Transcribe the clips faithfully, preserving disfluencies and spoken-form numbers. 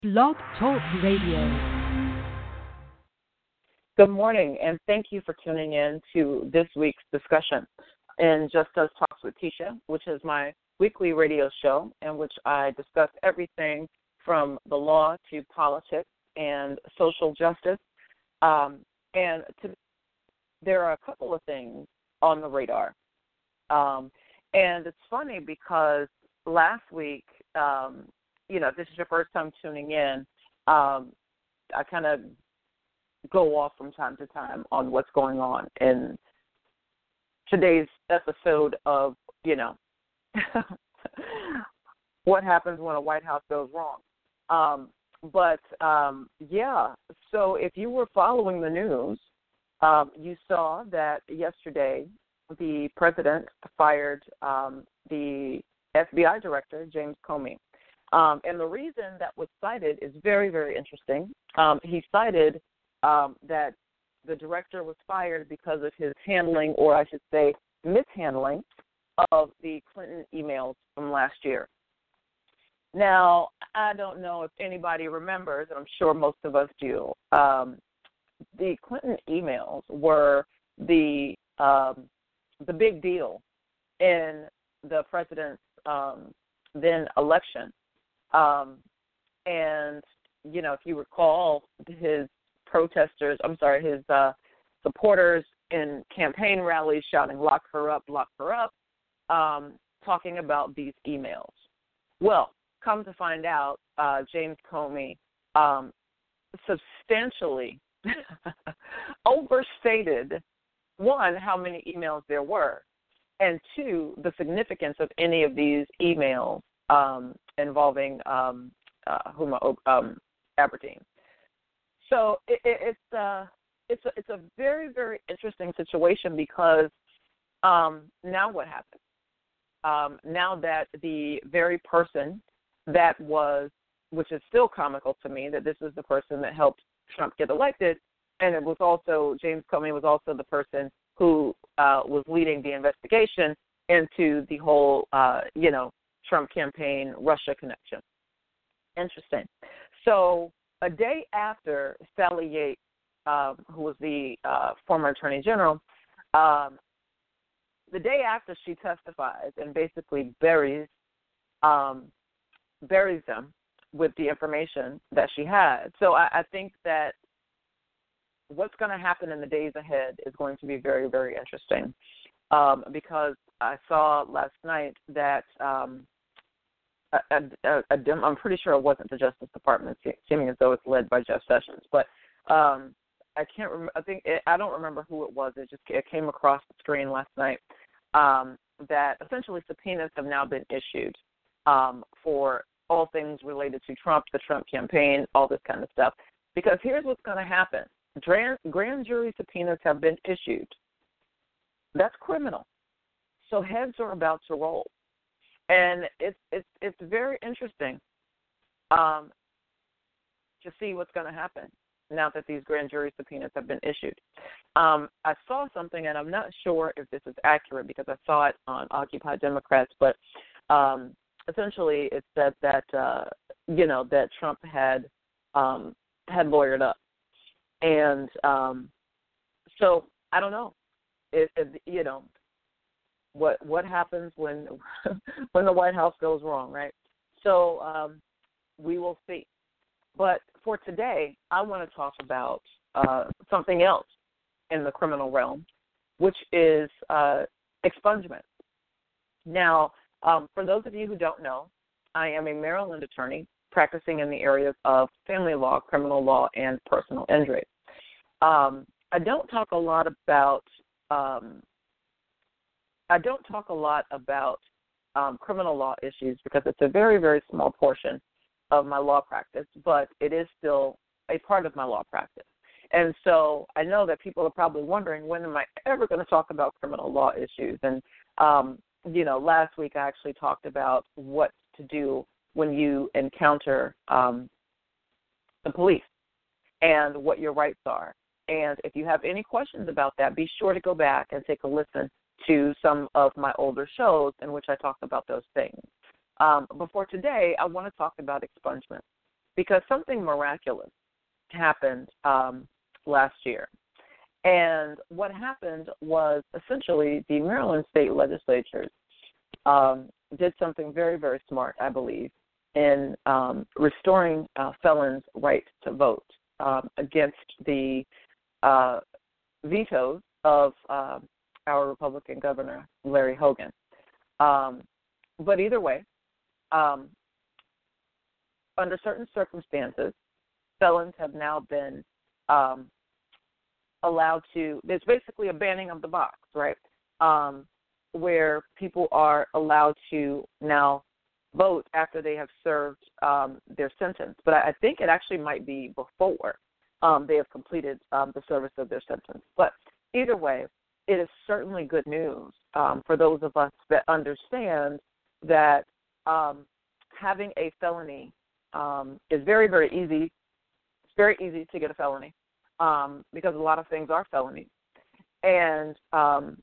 Blog Talk Radio. Good morning, and thank you for tuning in to this week's discussion in Just Us Talks with Tisha, which is my weekly radio show in which I discuss everything from the law to politics and social justice. Um, and to, there are a couple of things on the radar. Um, and it's funny because last week, um, you know, if this is your first time tuning in, um, I kind of go off from time to time on what's going on in today's episode of, you know, what happens when a White House goes wrong. Um, but, um, yeah, so if you were following the news, um, you saw that yesterday the president fired um, the F B I director, James Comey. Um, and the reason that was cited is very, very interesting. Um, he cited um, that the director was fired because of his handling, or I should say mishandling, of the Clinton emails from last year. Now, I don't know if anybody remembers, and I'm sure most of us do, um, the Clinton emails were the um, the big deal in the president's um, then election. Um, and, you know, if you recall, his protesters, I'm sorry, his uh, supporters in campaign rallies shouting, lock her up, lock her up, um, talking about these emails. Well, come to find out, uh, James Comey um, substantially overstated, one, how many emails there were, and two, the significance of any of these emails um, involving um, uh, Huma um, Aberdeen. So it, it, it's uh, it's a, it's a very, very interesting situation because um, now what happens? Um, now that the very person that was, which is still comical to me, that this is the person that helped Trump get elected, and it was also, James Comey was also the person who uh, was leading the investigation into the whole, uh, you know, Trump campaign, Russia connection. Interesting. So a day after Sally Yates, um, who was the uh, former Attorney General, um, the day after she testifies and basically buries um, buries them with the information that she had. So I, I think that what's going to happen in the days ahead is going to be very, very interesting um, because I saw last night that um, a, a, a, a, I'm pretty sure it wasn't the Justice Department, seeming as though it's led by Jeff Sessions, but um, I can't remember. I think it, I don't remember who it was. It just it came across the screen last night um, that essentially subpoenas have now been issued um, for all things related to Trump, the Trump campaign, all this kind of stuff. Because here's what's going to happen: grand, grand jury subpoenas have been issued. That's criminal. So heads are about to roll. And it's it's it's very interesting um, to see what's going to happen now that these grand jury subpoenas have been issued. Um, I saw something, and I'm not sure if this is accurate because I saw it on Occupy Democrats, but um, essentially it said that uh, you know that Trump had um, had lawyered up, and um, so I don't know if, if you know. What what happens when when the White House goes wrong, right? So um, we will see. But for today, I want to talk about uh, something else in the criminal realm, which is uh, expungement. Now, um, for those of you who don't know, I am a Maryland attorney practicing in the areas of family law, criminal law, and personal injury. Um, I don't talk a lot about um, I don't talk a lot about um, criminal law issues because it's a very, very small portion of my law practice, but it is still a part of my law practice. And so I know that people are probably wondering, when am I ever going to talk about criminal law issues? And, um, you know, last week I actually talked about what to do when you encounter um, the police and what your rights are. And if you have any questions about that, be sure to go back and take a listen to some of my older shows in which I talked about those things. Um, but for today, I want to talk about expungement. because something miraculous happened um, last year. And what happened was essentially the Maryland state legislature um, did something very, very smart, I believe, in um, restoring uh, felons' right to vote um, against the uh, vetoes of uh, our Republican governor, Larry Hogan. Um, but either way, um, under certain circumstances, felons have now been um, allowed to, there's basically a banning of the box, right, um, where people are allowed to now vote after they have served um, their sentence. But I, I think it actually might be before um, they have completed um, the service of their sentence. But either way, it is certainly good news um, for those of us that understand that um, having a felony um, is very, very easy. It's very easy to get a felony. Um, because a lot of things are felonies. And um,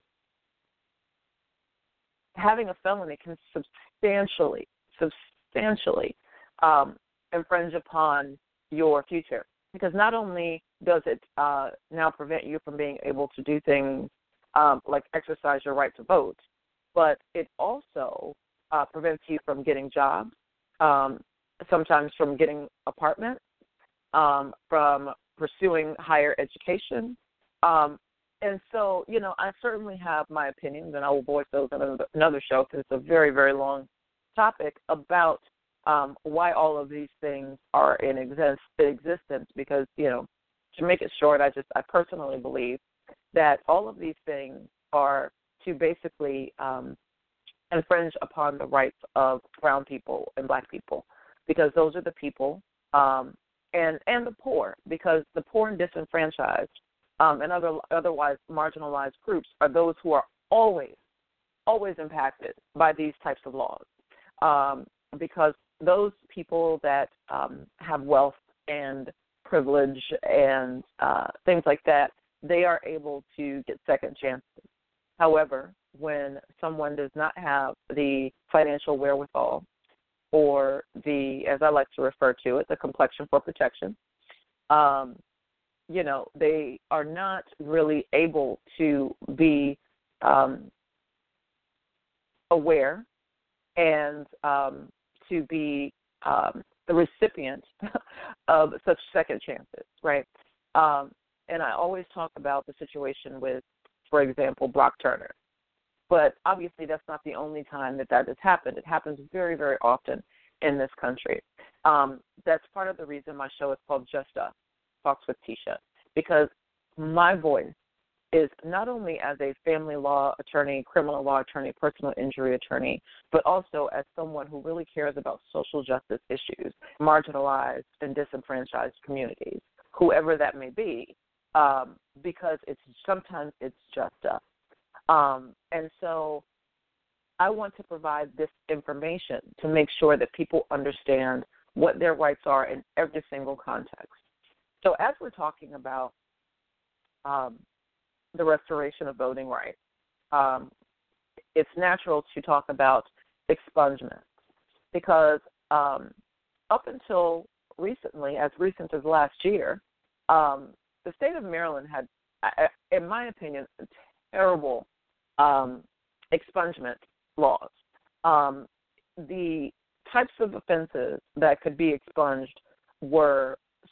having a felony can substantially, substantially um, infringe upon your future. Because not only does it uh, now prevent you from being able to do things um, like exercise your right to vote, but it also uh, prevents you from getting jobs, um, sometimes from getting apartments, um, from pursuing higher education. Um, and so, you know, I certainly have my opinions, and I will voice those in another show because it's a very, very long topic about um, why all of these things are in exist- existence because, you know, to make it short, I just, I personally believe that all of these things are to basically um, infringe upon the rights of brown people and black people because those are the people um, And, and the poor, because the poor and disenfranchised um, and other otherwise marginalized groups are those who are always, always impacted by these types of laws. Um, because those people that um, have wealth and privilege and uh, things like that, they are able to get second chances. However, when someone does not have the financial wherewithal or the, as I like to refer to it, the complexion for protection, um, you know, they are not really able to be um, aware and um, to be um, the recipient of such second chances, right? Um, and I always talk about the situation with, for example, Brock Turner. But obviously that's not the only time that that has happened. It happens very, very often in this country. Um, that's part of the reason my show is called Just Us, Talks with Tisha, because my voice is not only as a family law attorney, criminal law attorney, personal injury attorney, but also as someone who really cares about social justice issues, marginalized and disenfranchised communities, whoever that may be, um, because it's sometimes it's just us. Um, and so I want to provide this information to make sure that people understand what their rights are in every single context. So as we're talking about um, the restoration of voting rights, um, it's natural to talk about expungement because um, up until recently, as recent as last year, um, the state of Maryland had, in my opinion, terrible Um, expungement laws. Um, the types of offenses that could be expunged were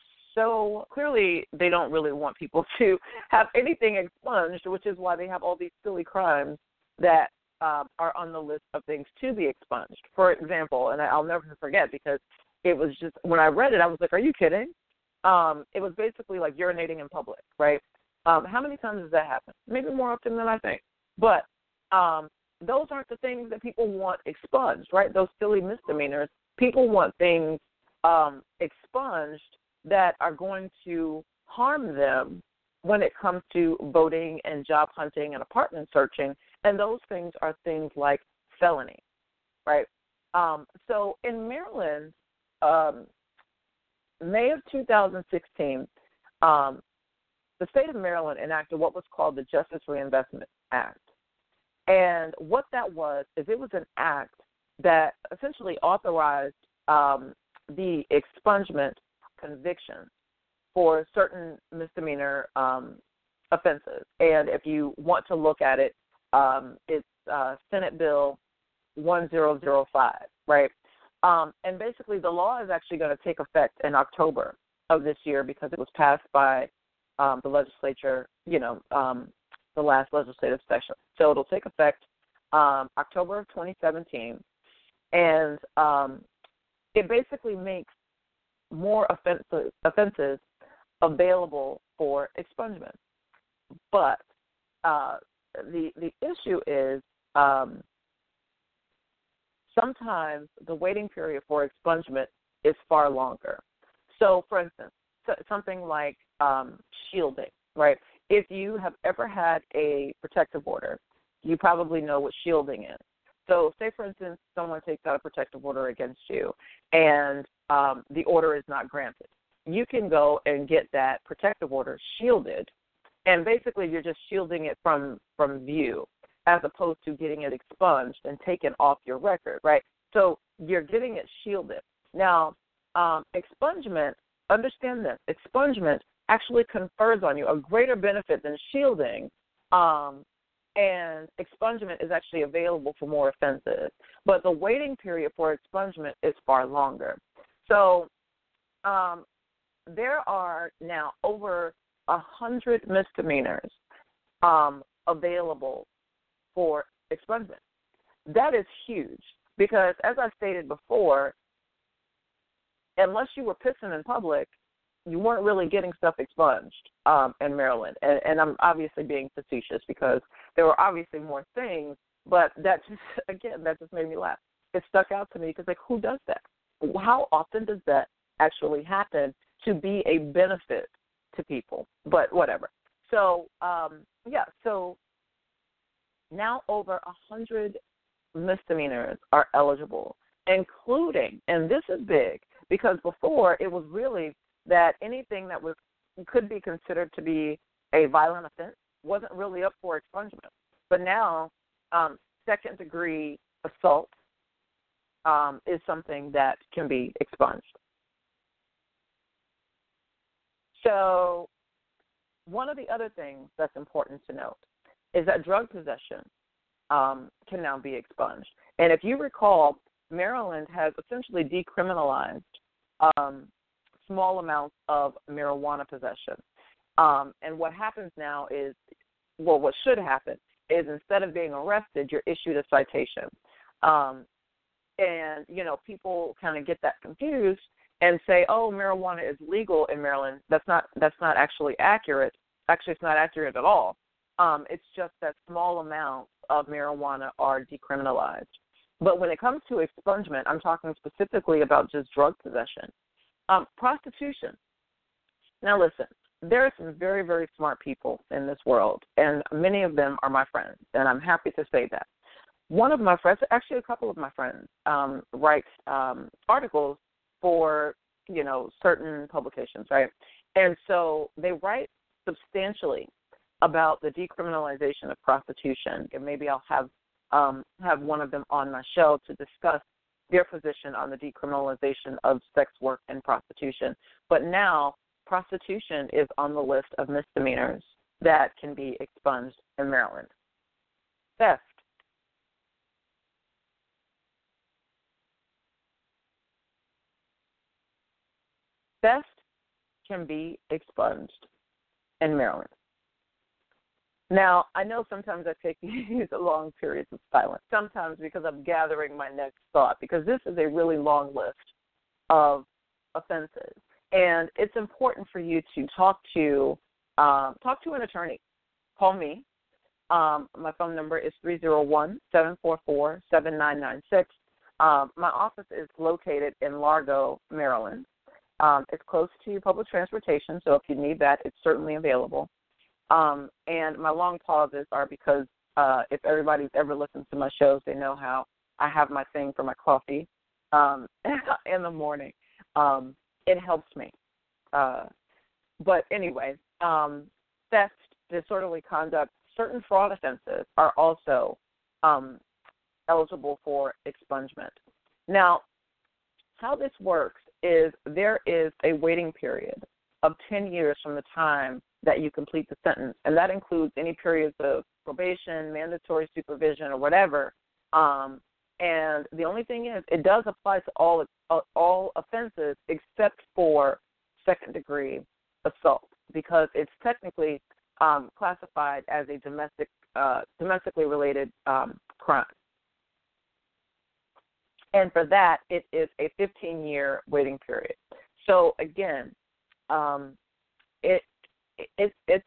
so clearly they don't really want people to have anything expunged, which is why they have all these silly crimes that uh, are on the list of things to be expunged. For example, and I'll never forget because it was just, when I read it, I was like, are you kidding? Um, it was basically like urinating in public, right? Um, how many times does that happen? Maybe more often than I think. But um, those aren't the things that people want expunged, right? Those silly misdemeanors. People want things um, expunged that are going to harm them when it comes to voting and job hunting and apartment searching. And those things are things like felony, right? Um, so in Maryland, um, May of two thousand sixteen, um, the state of Maryland enacted what was called the Justice Reinvestment Act. And what that was is it was an act that essentially authorized um, the expungement conviction for certain misdemeanor um, offenses. And if you want to look at it, um, it's uh, Senate Bill one thousand five, right? Um, and basically the law is actually going to take effect in October of this year because it was passed by um, the legislature, you know, um, the last legislative session. So it'll take effect um, October of twenty seventeen. And um, it basically makes more offenses, offenses available for expungement. But uh, the the issue is um, sometimes the waiting period for expungement is far longer. So, for instance, something like um, shielding, right? If you have ever had a protective order, you probably know what shielding is. So, say, for instance, someone takes out a protective order against you, and um, the order is not granted. You can go and get that protective order shielded, and basically you're just shielding it from, from view, as opposed to getting it expunged and taken off your record, right? So you're getting it shielded. Now, um, expungement, understand this, expungement actually confers on you a greater benefit than shielding, um, and expungement is actually available for more offenses. But the waiting period for expungement is far longer. So um, there are now over one hundred misdemeanors um, available for expungement. That is huge because, as I stated before, unless you were pissing in public, you weren't really getting stuff expunged um, in Maryland. And, and I'm obviously being facetious because there were obviously more things, but that just, again, that just made me laugh. It stuck out to me because, like, who does that? How often does that actually happen to be a benefit to people? But whatever. So, um, yeah, so now over one hundred misdemeanors are eligible, including, and this is big, because before it was really that anything that was could be considered to be a violent offense wasn't really up for expungement. But now um, second-degree assault um, is something that can be expunged. So one of the other things that's important to note is that drug possession um, can now be expunged. And if you recall, Maryland has essentially decriminalized um, small amounts of marijuana possession. Um, and what happens now is, well, what should happen is instead of being arrested, you're issued a citation. Um, and, you know, people kind of get that confused and say, oh, marijuana is legal in Maryland. That's not, that's not actually accurate. Actually, it's not accurate at all. Um, it's just that small amounts of marijuana are decriminalized. But when it comes to expungement, I'm talking specifically about just drug possession. Um, prostitution. Now, listen, there are some very, very smart people in this world, and many of them are my friends, and I'm happy to say that. One of my friends, actually a couple of my friends, um, write um, articles for, you know, certain publications, right? And so they write substantially about the decriminalization of prostitution, and maybe I'll have um, have one of them on my show to discuss their position on the decriminalization of sex work and prostitution. But now prostitution is on the list of misdemeanors that can be expunged in Maryland. Theft. Theft can be expunged in Maryland. Now, I know sometimes I take these long periods of silence, sometimes because I'm gathering my next thought, because this is a really long list of offenses. And it's important for you to talk to um, talk to an attorney. Call me. Um, my phone number is three oh one, seven four four, seven nine nine six. Um, my office is located in Largo, Maryland. Um, it's close to public transportation, so if you need that, it's certainly available. Um, and my long pauses are because uh, if everybody's ever listened to my shows, they know how I have my thing for my coffee um, in the morning. Um, it helps me. Uh, but anyway, um, theft, disorderly conduct, certain fraud offenses are also um, eligible for expungement. Now, how this works is there is a waiting period of ten years from the time that you complete the sentence, and that includes any periods of probation, mandatory supervision, or whatever. Um, and the only thing is, it does apply to all all offenses except for second-degree assault, because it's technically um, classified as a domestic, uh, domestically related um, crime. And for that, it is a fifteen-year waiting period. So again, um, it, it it's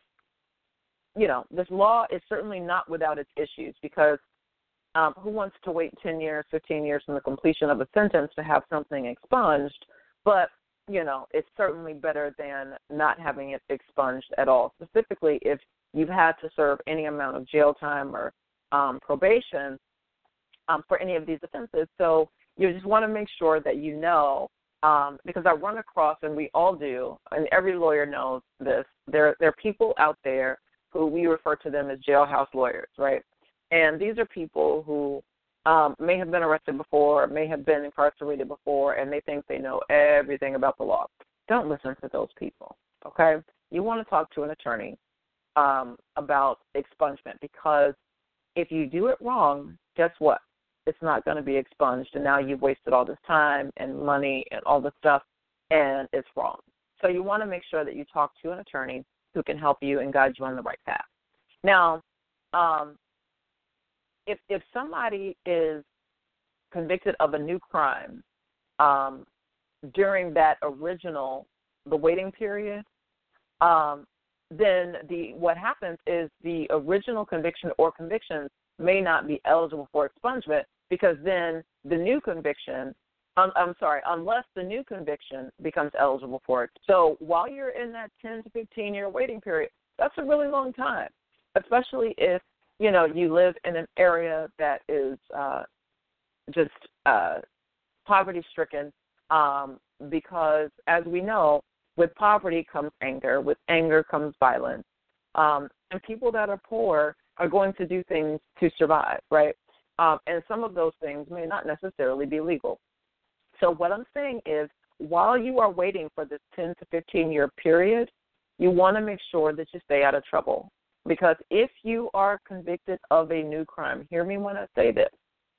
you know, this law is certainly not without its issues, because um, who wants to wait ten years, fifteen years from the completion of a sentence to have something expunged? But you know, it's certainly better than not having it expunged at all. Specifically, if you've had to serve any amount of jail time or um, probation um, for any of these offenses. So you just want to make sure that you know, um, because I run across, and we all do, and every lawyer knows this, there, there are people out there who we refer to them as jailhouse lawyers, right? And these are people who um, may have been arrested before, may have been incarcerated before, and they think they know everything about the law. Don't listen to those people, okay? You want to talk to an attorney um, about expungement, because if you do it wrong, guess what? It's not going to be expunged, and now you've wasted all this time and money and all this stuff, and it's wrong. So you want to make sure that you talk to an attorney who can help you and guide you on the right path. Now, um, if if somebody is convicted of a new crime um, during that original, the waiting period, um, then the what happens is the original conviction or convictions may not be eligible for expungement, because then the new conviction, um, I'm sorry, unless the new conviction becomes eligible for it. So while you're in that ten to fifteen year waiting period, that's a really long time, especially if, you know, you live in an area that is uh, just uh, poverty-stricken, um, because, as we know, with poverty comes anger. With anger comes violence. Um, and people that are poor are going to do things to survive, right? Um, and some of those things may not necessarily be legal. So what I'm saying is, while you are waiting for this ten to fifteen year period, you want to make sure that you stay out of trouble. Because if you are convicted of a new crime, hear me when I say this,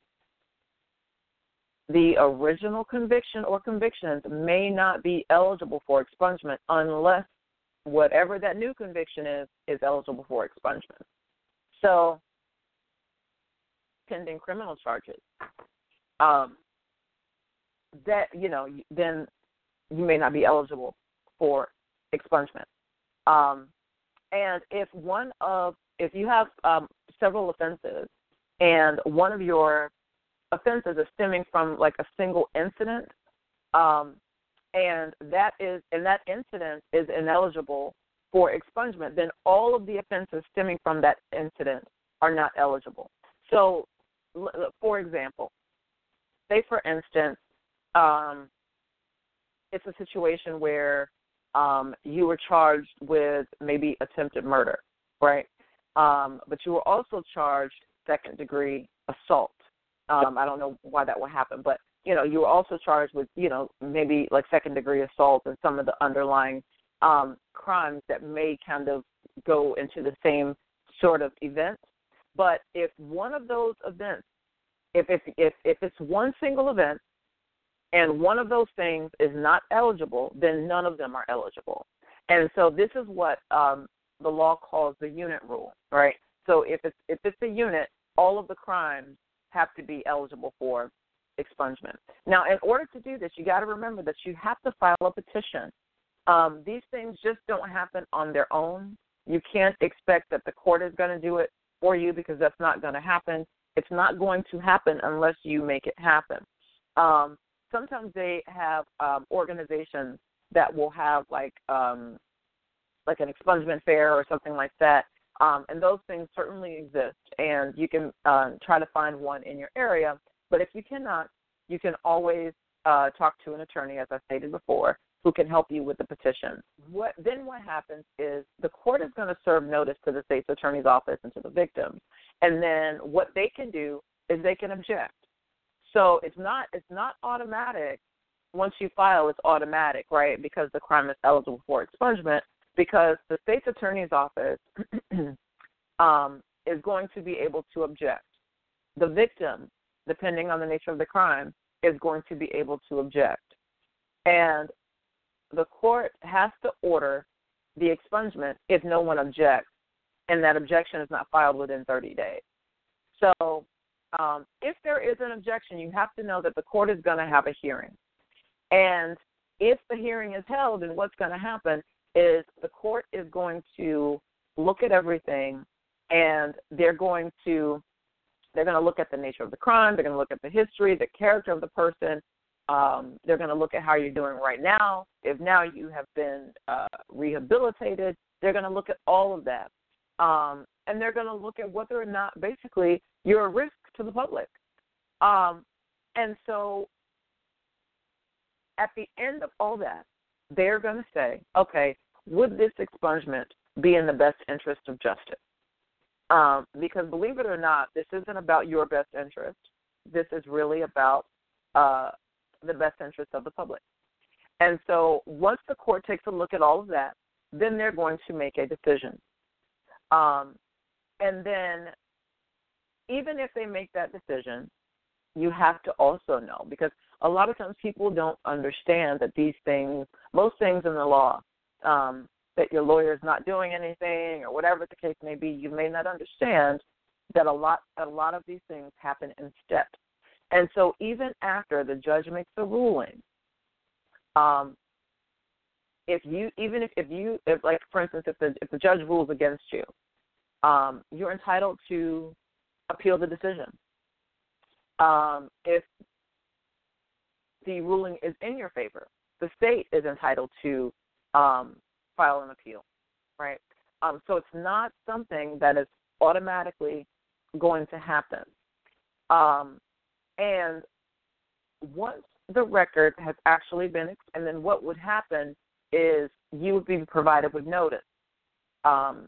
the original conviction or convictions may not be eligible for expungement unless whatever that new conviction is is eligible for expungement. So, pending criminal charges, um, that, you know, then you may not be eligible for expungement. Um, and if one of, if you have um, several offenses, and one of your offenses is stemming from like a single incident, um, and that is, and that incident is ineligible for expungement, then all of the offenses stemming from that incident are not eligible. So, for example, say for instance, um, it's a situation where um, you were charged with maybe attempted murder, right? Um, but you were also charged second degree assault. Um, I don't know why that would happen, but you know, you were also charged with, you know, maybe like second degree assault and some of the underlying um, crimes that may kind of go into the same sort of event. But if one of those events, if if if, if it's one single event and one of those things is not eligible, then none of them are eligible. And so this is what um, the law calls the unit rule, right? So if it's if it's a unit, all of the crimes have to be eligible for expungement. Now, in order to do this, you got to remember that you have to file a petition. Um, these things just don't happen on their own. You can't expect that the court is going to do it for you, because that's not going to happen. It's not going to happen unless you make it happen. Um, sometimes they have um, organizations that will have like um, like an expungement fair or something like that, um, and those things certainly exist, and you can uh, try to find one in your area. But if you cannot, you can always uh, talk to an attorney, as I stated before, who can help you with the petition. What then what happens is the court is going to serve notice to the state's attorney's office and to the victims, and then what they can do is they can object. So it's not it's not automatic once you file, it's automatic, right, because the crime is eligible for expungement, because the state's attorney's office um, is going to be able to object. The victim, depending on the nature of the crime, is going to be able to object. And the court has to order the expungement if no one objects, and that objection is not filed within thirty days. So um, if there is an objection, you have to know that the court is going to have a hearing. And if the hearing is held, then what's going to happen is the court is going to look at everything, and they're going to they're going to look at the nature of the crime. They're going to look at the history, the character of the person. Um, they're going to look at how you're doing right now. If now you have been uh, rehabilitated, they're going to look at all of that. Um, and they're going to look at whether or not, basically, you're a risk to the public. Um, and so at the end of all that, they're going to say, okay, would this expungement be in the best interest of justice? Um, because believe it or not, this isn't about your best interest. This is really about uh, the best interest of the public. And so once the court takes a look at all of that, then they're going to make a decision. Um, and then even if they make that decision, you have to also know, because a lot of times people don't understand that these things, most things in the law, um, that your lawyer is not doing anything or whatever the case may be, you may not understand that a lot, a lot of these things happen in steps. And so even after the judge makes a ruling, um, if you, even if, if you, if like for instance, if the if the judge rules against you, um, you're entitled to appeal the decision. Um, if the ruling is in your favor, the state is entitled to um, file an appeal, right? Um, so it's not something that is automatically going to happen. Um, and once the record has actually been, and then what would happen is you would be provided with notice. Um,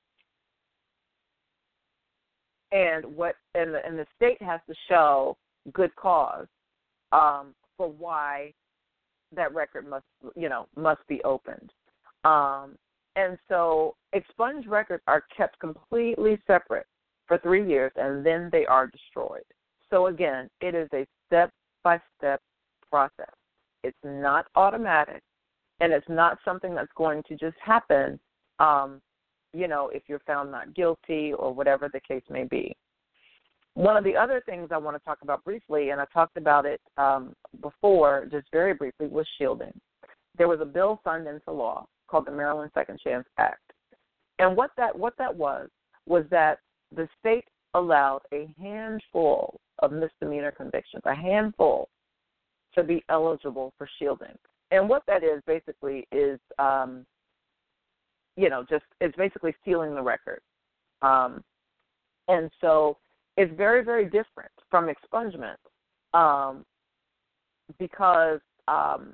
and what and the, and the state has to show good cause um, for why that record must, you know, must be opened. Um, and so expunged records are kept completely separate for three years, and then they are destroyed. So, again, it is a step-by-step process. It's not automatic, and it's not something that's going to just happen, um, you know, if you're found not guilty or whatever the case may be. One of the other things I want to talk about briefly, and I talked about it um, before, just very briefly, was shielding. There was a bill signed into law called the Maryland Second Chance Act. And what that what that was was that the state allowed a handful of misdemeanor convictions, a handful, to be eligible for shielding. And what that is basically is, um, you know, just it's basically sealing the record. Um, and so it's very, very different from expungement um, because um,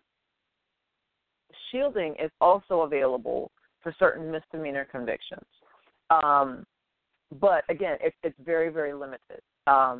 shielding is also available for certain misdemeanor convictions. Um, but, again, it, it's very, very limited. Um,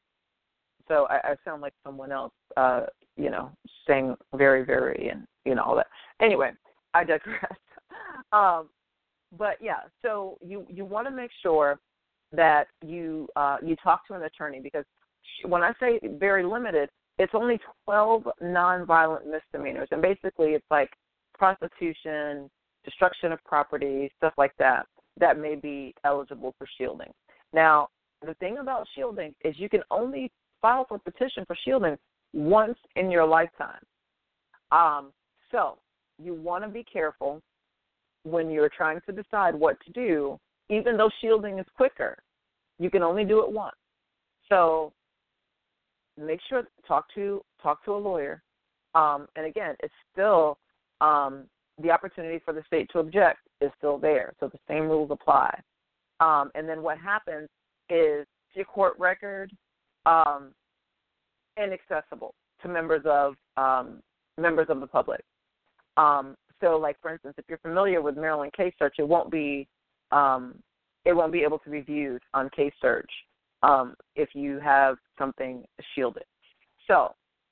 so I, I sound like someone else, uh, you know, saying very, very and, you know, all that. Anyway, I digress. um, but, yeah, so you, you want to make sure that you uh, you talk to an attorney, because when I say very limited, it's only twelve nonviolent misdemeanors. And basically it's like prostitution, destruction of property, stuff like that, that may be eligible for shielding. Now, the thing about shielding is you can only file for petition for shielding once in your lifetime. Um, so you want to be careful when you're trying to decide what to do. Even though shielding is quicker, you can only do it once. So make sure to talk to talk to a lawyer. Um, and again, it's still um, the opportunity for the state to object is still there. So the same rules apply. Um, and then what happens is your court record um, inaccessible to members of um, members of the public. Um, so, like for instance, if you're familiar with Maryland Case Search, it won't be um, it won't be able to be viewed on Case Search um, if you have something shielded. So,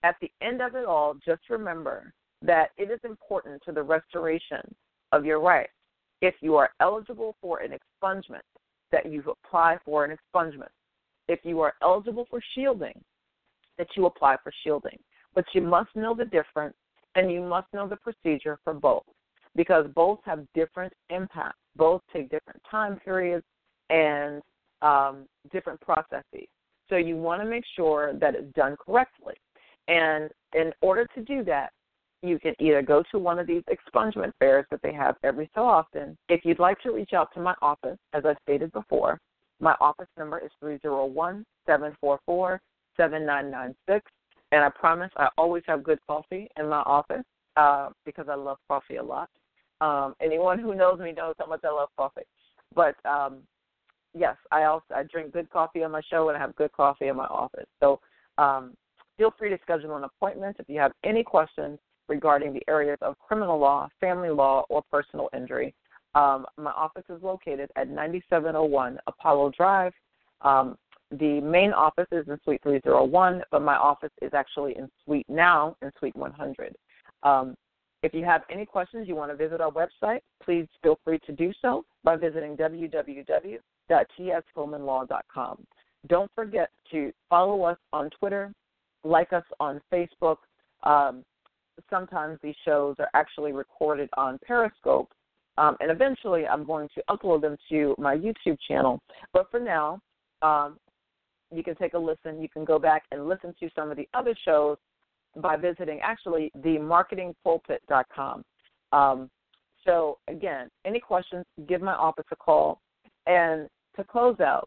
at the end of it all, just remember that it is important to the restoration of your rights. If you are eligible for an expungement, that you apply for an expungement. If you are eligible for shielding, that you apply for shielding. But you must know the difference, and you must know the procedure for both, because both have different impacts. Both take different time periods and um, different processes. So you want to make sure that it's done correctly. And in order to do that, you can either go to one of these expungement fairs that they have every so often. If you'd like to reach out to my office, as I stated before, my office number is three oh one, seven four four, seven nine nine six. And I promise I always have good coffee in my office uh, because I love coffee a lot. Um, anyone who knows me knows how much I love coffee. But, um, yes, I also I drink good coffee on my show, and I have good coffee in my office. So um, feel free to schedule an appointment if you have any questions regarding the areas of criminal law, family law, or personal injury. Um, my office is located at ninety-seven oh one Apollo Drive. Um, the main office is in Suite three oh one, but my office is actually in Suite now, in Suite one hundred. Um, if you have any questions, you want to visit our website, please feel free to do so by visiting w w w dot t s hillman law dot com. Don't forget to follow us on Twitter, like us on Facebook. Um, sometimes these shows are actually recorded on Periscope, um, and eventually I'm going to upload them to my YouTube channel. But for now, um, you can take a listen. You can go back and listen to some of the other shows by visiting, actually, the marketing pulpit dot com. Um, so, again, any questions, give my office a call. And to close out,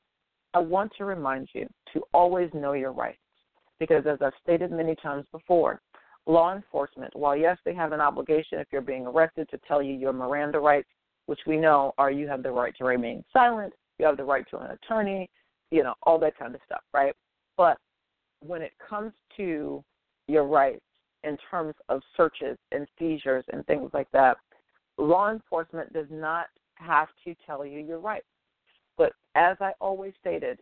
I want to remind you to always know your rights, because as I've stated many times before, law enforcement, while, yes, they have an obligation if you're being arrested to tell you your Miranda rights, which we know are you have the right to remain silent, you have the right to an attorney, you know, all that kind of stuff, right? But when it comes to your rights in terms of searches and seizures and things like that, law enforcement does not have to tell you your rights. But as I always stated,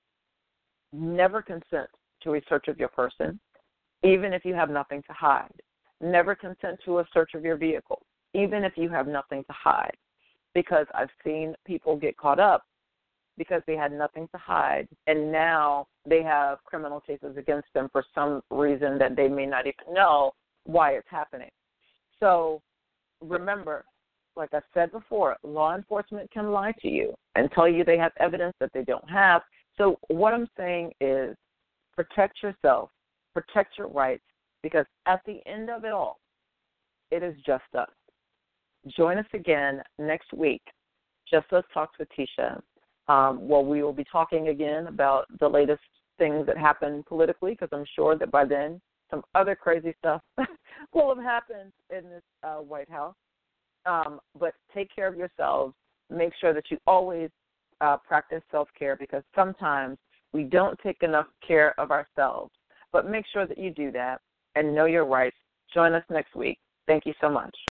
never consent to a search of your person, even if you have nothing to hide. Never consent to a search of your vehicle, even if you have nothing to hide, because I've seen people get caught up because they had nothing to hide, and now they have criminal cases against them for some reason that they may not even know why it's happening. So remember, like I said before, law enforcement can lie to you and tell you they have evidence that they don't have. So what I'm saying is protect yourself, protect your rights, because at the end of it all, it is just us. Join us again next week, Just Us Talks with Tisha. Um, well, we will be talking again about the latest things that happen politically, because I'm sure that by then some other crazy stuff will have happened in this uh, White House. Um, but take care of yourselves. Make sure that you always uh, practice self-care, because sometimes we don't take enough care of ourselves. But make sure that you do that and know your rights. Join us next week. Thank you so much.